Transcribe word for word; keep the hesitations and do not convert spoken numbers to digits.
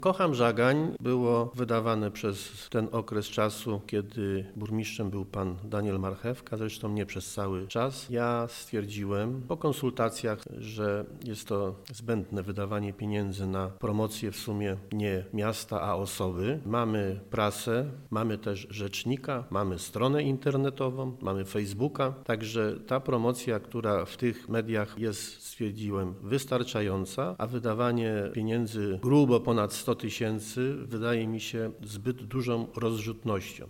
Kocham Żagań było wydawane przez ten okres czasu, kiedy burmistrzem był pan Daniel Marchewka, zresztą nie przez cały czas. Ja stwierdziłem po konsultacjach, że jest to zbędne wydawanie pieniędzy na promocję w sumie nie miasta, a osoby. Mamy prasę, mamy też rzecznika, mamy stronę internetową, mamy Facebooka, także ta promocja, która w tych mediach jest, stwierdziłem, wystarczająca, a wydawanie pieniędzy grubo ponad sto tysięcy wydaje mi się zbyt dużą rozrzutnością.